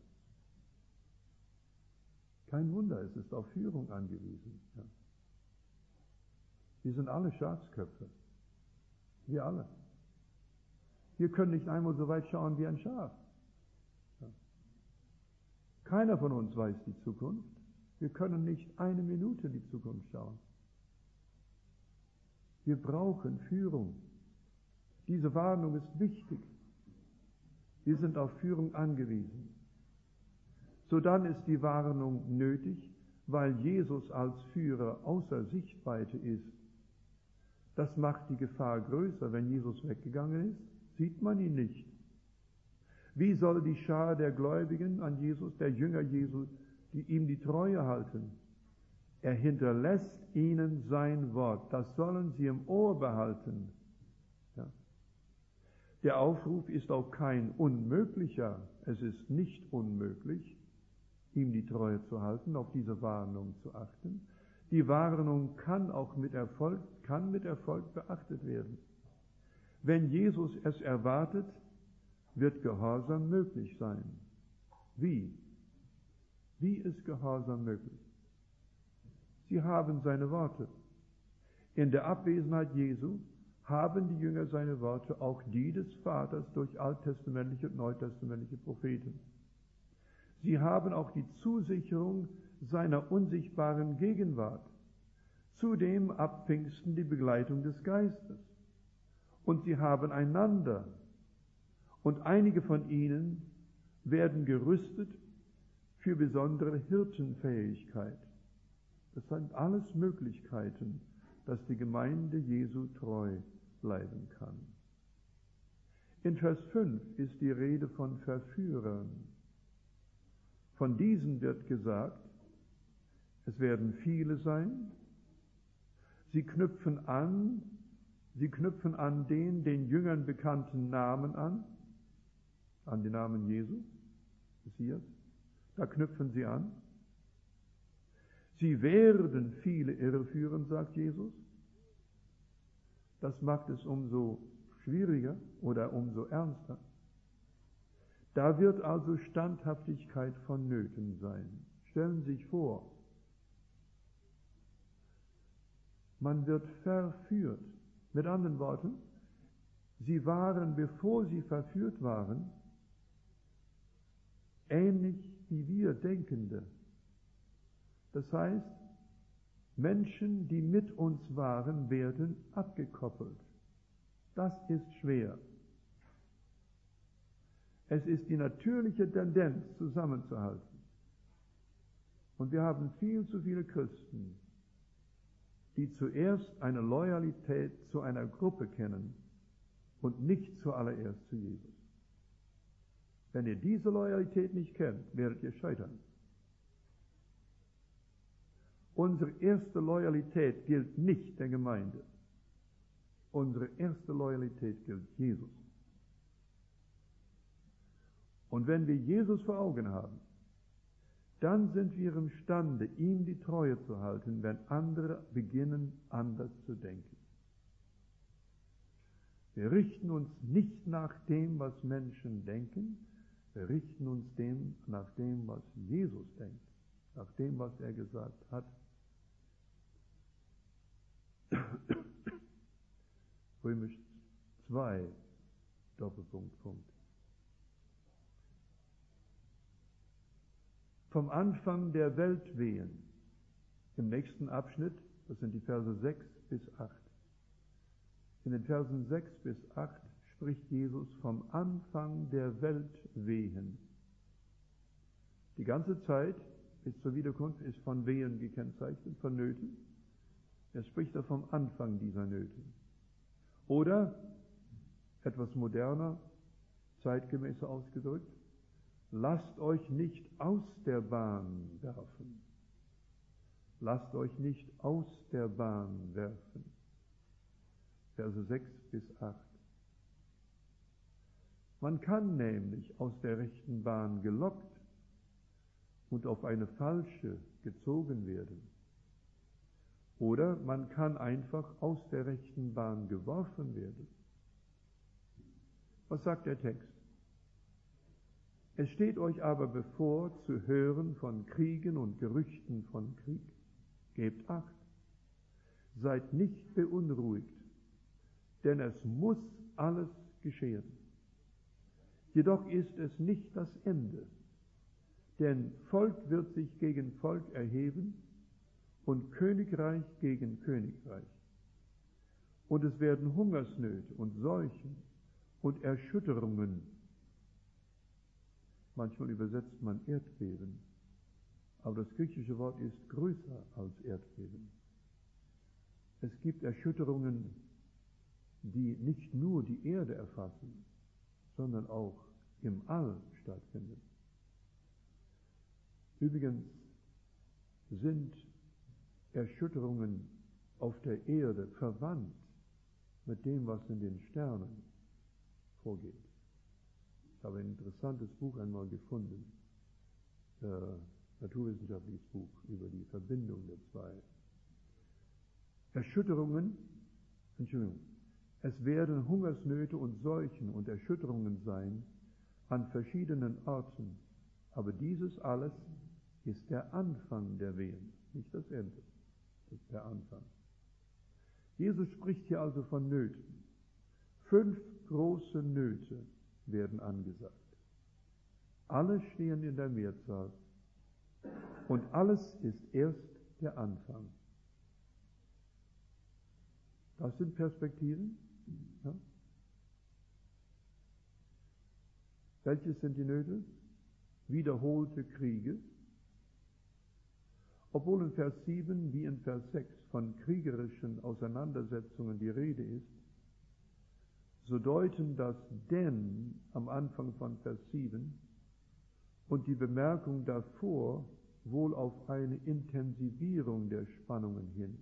Kein Wunder, es ist auf Führung angewiesen. Ja. Wir sind alle Schafsköpfe. Wir alle. Wir können nicht einmal so weit schauen wie ein Schaf. Ja. Keiner von uns weiß die Zukunft. Wir können nicht eine Minute in die Zukunft schauen. Wir brauchen Führung. Diese Warnung ist wichtig. Wir sind auf Führung angewiesen. So dann ist die Warnung nötig, weil Jesus als Führer außer Sichtweite ist. Das macht die Gefahr größer. Wenn Jesus weggegangen ist, sieht man ihn nicht. Wie soll die Schar der Gläubigen an Jesus, der Jünger Jesu, die ihm die Treue halten? Er hinterlässt ihnen sein Wort. Das sollen sie im Ohr behalten. Ja. Der Aufruf ist auch kein unmöglicher. Es ist nicht unmöglich, ihm die Treue zu halten, auf diese Warnung zu achten. Die Warnung kann auch mit Erfolg beachtet werden. Wenn Jesus es erwartet, wird Gehorsam möglich sein. Wie? Wie ist Gehorsam möglich? Sie haben seine Worte. In der Abwesenheit Jesu haben die Jünger seine Worte, auch die des Vaters durch alttestamentliche und neutestamentliche Propheten. Sie haben auch die Zusicherung seiner unsichtbaren Gegenwart. Zudem ab Pfingsten die Begleitung des Geistes. Und sie haben einander. Und einige von ihnen werden gerüstet für besondere Hirtenfähigkeit. Das sind alles Möglichkeiten, dass die Gemeinde Jesu treu bleiben kann. In Vers 5 ist die Rede von Verführern. Von diesen wird gesagt, es werden viele sein. Sie knüpfen an den Jüngern bekannten Namen an den Namen Jesu, Messias. Da knüpfen sie an. Sie werden viele irreführen, sagt Jesus. Das macht es umso schwieriger oder umso ernster. Da wird also Standhaftigkeit vonnöten sein. Stellen Sie sich vor, man wird verführt. Mit anderen Worten, sie waren, bevor sie verführt waren, ähnlich wie wir Denkende. Das heißt, Menschen, die mit uns waren, werden abgekoppelt. Das ist schwer. Es ist die natürliche Tendenz, zusammenzuhalten. Und wir haben viel zu viele Christen, die zuerst eine Loyalität zu einer Gruppe kennen und nicht zuallererst zu Jesus. Wenn ihr diese Loyalität nicht kennt, werdet ihr scheitern. Unsere erste Loyalität gilt nicht der Gemeinde. Unsere erste Loyalität gilt Jesus. Und wenn wir Jesus vor Augen haben, dann sind wir imstande, ihm die Treue zu halten, wenn andere beginnen, anders zu denken. Wir richten uns nicht nach dem, was Menschen denken, wir richten uns nach dem, was Jesus denkt, nach dem, was er gesagt hat. Römisch 2, Doppelpunkt. Vom Anfang der Weltwehen, im nächsten Abschnitt, das sind die Verse 6 bis 8. In den Versen 6 bis 8 spricht Jesus vom Anfang der Weltwehen. Die ganze Zeit bis zur Wiederkunft ist von Wehen gekennzeichnet, von Nöten. Er spricht da vom Anfang dieser Nöte. Oder, etwas moderner, zeitgemäßer ausgedrückt, lasst euch nicht aus der Bahn werfen. Lasst euch nicht aus der Bahn werfen. Verse 6 bis 8. Man kann nämlich aus der rechten Bahn gelockt und auf eine falsche gezogen werden. Oder man kann einfach aus der rechten Bahn geworfen werden. Was sagt der Text? Es steht euch aber bevor, zu hören von Kriegen und Gerüchten von Krieg. Gebt Acht. Seid nicht beunruhigt, denn es muss alles geschehen. Jedoch ist es nicht das Ende. Denn Volk wird sich gegen Volk erheben und Königreich gegen Königreich. Und es werden Hungersnöte und Seuchen und Erschütterungen. Manchmal übersetzt man Erdbeben, aber das griechische Wort ist größer als Erdbeben. Es gibt Erschütterungen, die nicht nur die Erde erfassen, sondern auch im All stattfinden. Übrigens sind Erschütterungen auf der Erde verwandt mit dem, was in den Sternen vorgeht. Ich habe ein interessantes Buch einmal gefunden, naturwissenschaftliches Buch über die Verbindung der zwei. Es werden Hungersnöte und Seuchen und Erschütterungen sein an verschiedenen Orten, aber dieses alles ist der Anfang der Wehen, nicht das Ende, das ist der Anfang. Jesus spricht hier also von Nöten. 5 große Nöte werden angesagt. Alle stehen in der Mehrzahl und alles ist erst der Anfang. Das sind Perspektiven. Ja? Welches sind die Nöte? Wiederholte Kriege. Obwohl in Vers 7 wie in Vers 6 von kriegerischen Auseinandersetzungen die Rede ist, so deuten das denn am Anfang von Vers 7 und die Bemerkung davor wohl auf eine Intensivierung der Spannungen hin.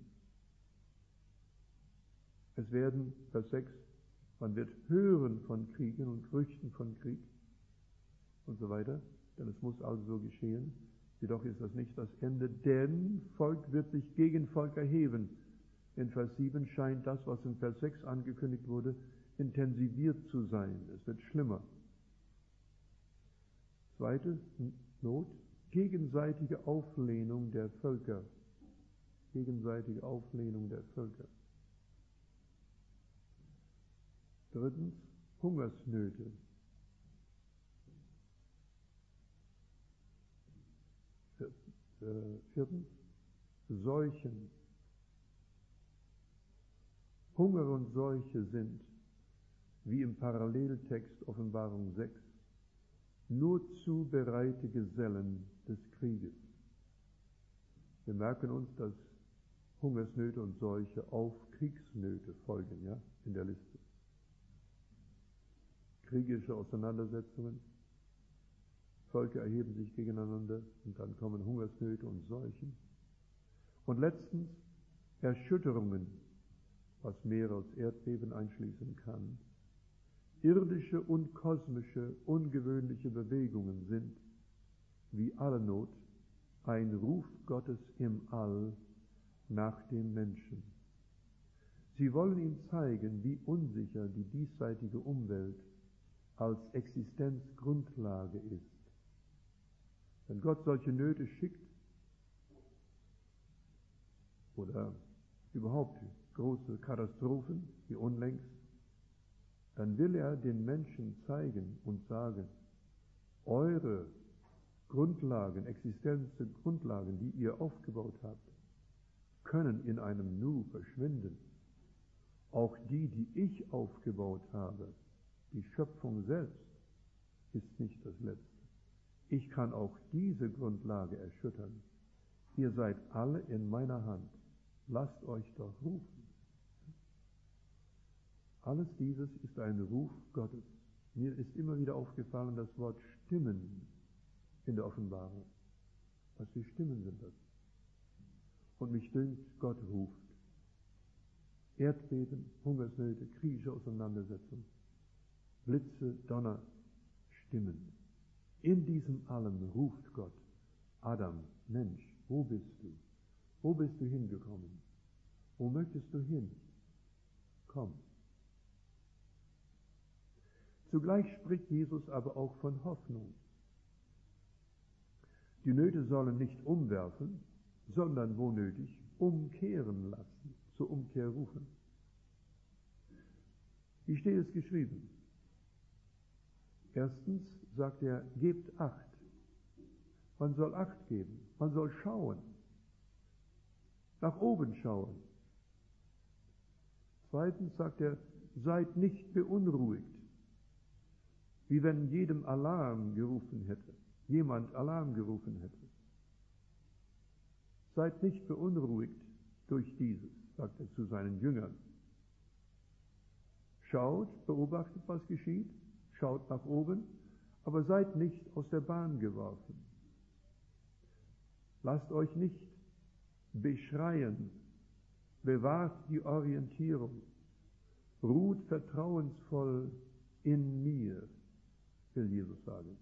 Es werden, Vers 6, man wird hören von Kriegen und Gerüchten von Krieg und so weiter, denn es muss also so geschehen. Jedoch ist das nicht das Ende, denn Volk wird sich gegen Volk erheben. In Vers 7 scheint das, was in Vers 6 angekündigt wurde, intensiviert zu sein. Es wird schlimmer. Zweite Not, gegenseitige Auflehnung der Völker. Gegenseitige Auflehnung der Völker. Drittens, Hungersnöte. Viertens, Seuchen. Hunger und Seuche sind, wie im Paralleltext Offenbarung 6, nur zubereite Gesellen des Krieges. Wir merken uns, dass Hungersnöte und Seuche auf Kriegsnöte folgen, ja, in der Liste. Kriegerische Auseinandersetzungen, Völker erheben sich gegeneinander und dann kommen Hungersnöte und Seuchen. Und letztens Erschütterungen, was mehr als Erdbeben einschließen kann. Irdische und kosmische, ungewöhnliche Bewegungen sind, wie alle Not, ein Ruf Gottes im All nach dem Menschen. Sie wollen ihm zeigen, wie unsicher die diesseitige Umwelt als Existenzgrundlage ist. Wenn Gott solche Nöte schickt, oder überhaupt große Katastrophen, wie unlängst, dann will er den Menschen zeigen und sagen, eure Grundlagen, Existenzgrundlagen, die ihr aufgebaut habt, können in einem Nu verschwinden. Auch die, die ich aufgebaut habe, die Schöpfung selbst, ist nicht das Letzte. Ich kann auch diese Grundlage erschüttern. Ihr seid alle in meiner Hand. Lasst euch doch rufen. Alles dieses ist ein Ruf Gottes. Mir ist immer wieder aufgefallen das Wort Stimmen in der Offenbarung. Was für Stimmen sind das? Und mich dünkt, Gott ruft. Erdbeben, Hungersnöte, kriegerische Auseinandersetzungen, Blitze, Donner, Stimmen. In diesem allem ruft Gott, Adam, Mensch, wo bist du? Wo bist du hingekommen? Wo möchtest du hin? Komm. Zugleich spricht Jesus aber auch von Hoffnung. Die Nöte sollen nicht umwerfen, sondern wo nötig umkehren lassen, zur Umkehr rufen. Wie steht es geschrieben? Erstens sagt er, gebt Acht Man soll Acht geben. Man soll schauen. Nach oben schauen. Zweitens sagt er, seid nicht beunruhigt. Wie wenn jemand Alarm gerufen hätte. Seid nicht beunruhigt durch dieses, sagt er zu seinen Jüngern. Schaut, beobachtet, was geschieht, schaut nach oben, aber seid nicht aus der Bahn geworfen. Lasst euch nicht beschreien, bewahrt die Orientierung, ruht vertrauensvoll in mir, will Jesus sagen.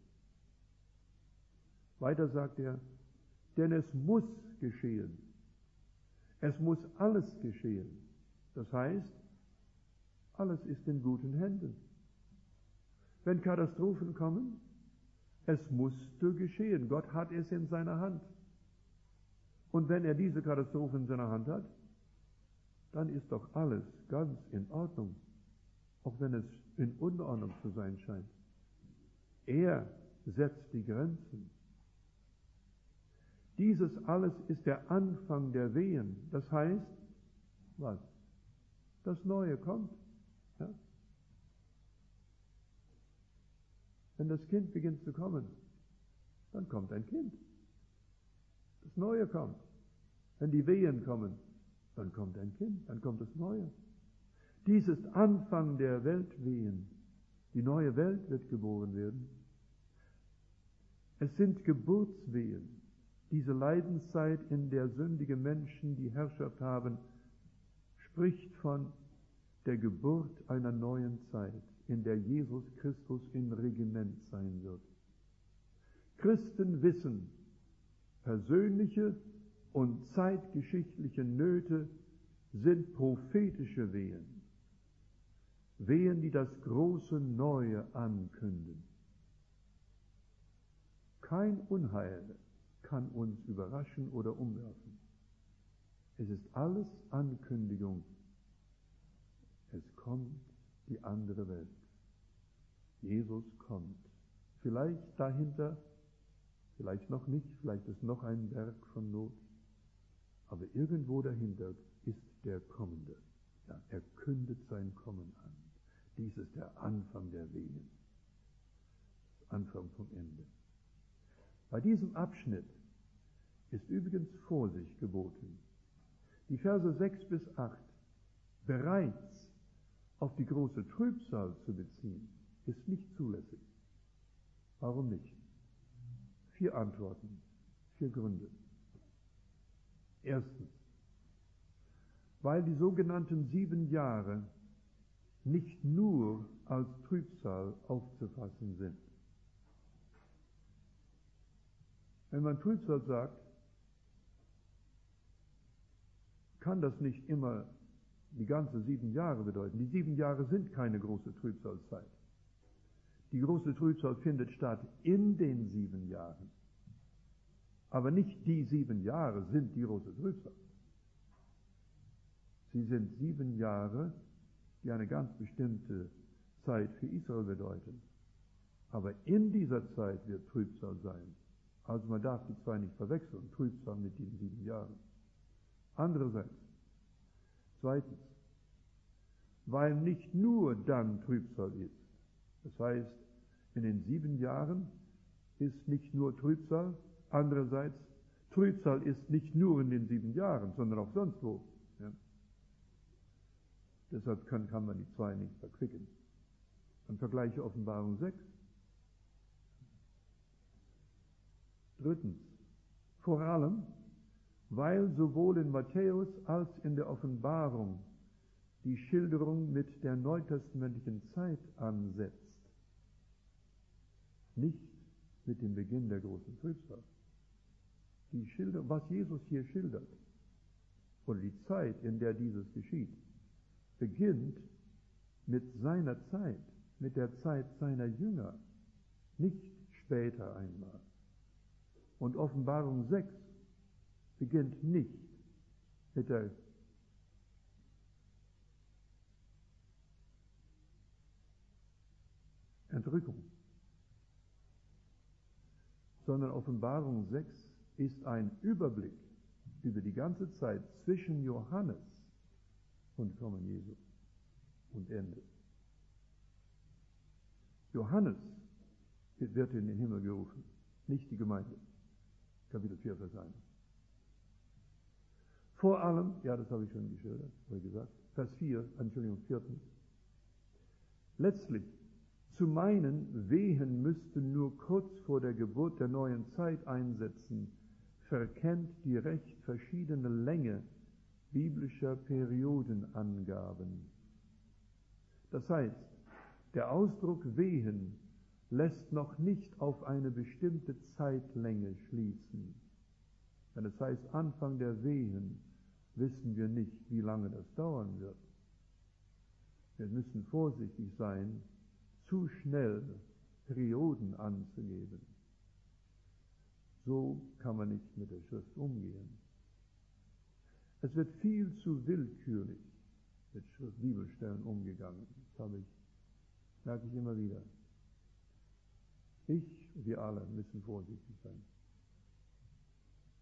Weiter sagt er, denn es muss geschehen. Es muss alles geschehen. Das heißt, alles ist in guten Händen. Wenn Katastrophen kommen, es musste geschehen. Gott hat es in seiner Hand. Und wenn er diese Katastrophen in seiner Hand hat, dann ist doch alles ganz in Ordnung, auch wenn es in Unordnung zu sein scheint. Er setzt die Grenzen. Dieses alles ist der Anfang der Wehen. Das heißt, was? Das Neue kommt. Ja? Wenn das Kind beginnt zu kommen, dann kommt ein Kind. Das Neue kommt. Wenn die Wehen kommen, dann kommt ein Kind, dann kommt das Neue. Dies ist Anfang der Weltwehen. Die neue Welt wird geboren werden. Es sind Geburtswehen. Diese Leidenszeit, in der sündige Menschen die Herrschaft haben, spricht von der Geburt einer neuen Zeit, in der Jesus Christus im Regiment sein wird. Christen wissen, persönliche und zeitgeschichtliche Nöte sind prophetische Wehen. Wehen, die das große Neue ankündigen. Kein Unheil kann uns überraschen oder umwerfen. Es ist alles Ankündigung. Es kommt die andere Welt. Jesus kommt. Vielleicht dahinter, vielleicht noch nicht, vielleicht ist noch ein Berg von Not. Aber irgendwo dahinter ist der Kommende. Ja, er kündet sein Kommen an. Dies ist der Anfang der Wehen. Anfang vom Ende. Bei diesem Abschnitt ist übrigens Vorsicht geboten. Die Verse 6 bis 8 bereits auf die große Trübsal zu beziehen, ist nicht zulässig. Warum nicht? 4 Antworten, 4 Gründe. Erstens, weil die sogenannten 7 Jahre nicht nur als Trübsal aufzufassen sind. Wenn man Trübsal sagt, kann das nicht immer die ganze 7 Jahre bedeuten. Die 7 Jahre sind keine große Trübsalzeit. Die große Trübsal findet statt in den 7 Jahren. Aber nicht die 7 Jahre sind die große Trübsal. Sie sind 7 Jahre, die eine ganz bestimmte Zeit für Israel bedeuten. Aber in dieser Zeit wird Trübsal sein. Also man darf die zwei nicht verwechseln, Trübsal mit diesen 7 Jahren. Andererseits, zweitens, weil nicht nur dann Trübsal ist. Das heißt, in den 7 Jahren ist nicht nur Trübsal, andererseits, Trübsal ist nicht nur in den 7 Jahren, sondern auch sonst wo. Ja. Deshalb kann man die zwei nicht verquicken. Dann vergleiche Offenbarung 6. Drittens, vor allem, weil sowohl in Matthäus als in der Offenbarung die Schilderung mit der neutestamentlichen Zeit ansetzt, nicht mit dem Beginn der großen Trübsal. Die Schilderung, was Jesus hier schildert, und die Zeit, in der dieses geschieht, beginnt mit seiner Zeit, mit der Zeit seiner Jünger, nicht später einmal. Und Offenbarung 6 beginnt nicht mit der Entrückung, sondern Offenbarung 6 ist ein Überblick über die ganze Zeit zwischen Johannes und Kommen Jesu und Ende. Johannes wird in den Himmel gerufen, nicht die Gemeinde. Kapitel 4, Vers 1. Vor allem, ja, das habe ich schon geschildert, oder gesagt, Vers 4, Entschuldigung, 4. Letztlich, zu meinen, Wehen müssten nur kurz vor der Geburt der neuen Zeit einsetzen, verkennt die recht verschiedene Länge biblischer Periodenangaben. Das heißt, der Ausdruck Wehen lässt noch nicht auf eine bestimmte Zeitlänge schließen. Wenn es heißt Anfang der Wehen, wissen wir nicht, wie lange das dauern wird. Wir müssen vorsichtig sein, zu schnell Perioden anzugeben. So kann man nicht mit der Schrift umgehen. Es wird viel zu willkürlich mit Bibelstellen umgegangen. Das merke ich immer wieder. Wir alle müssen vorsichtig sein.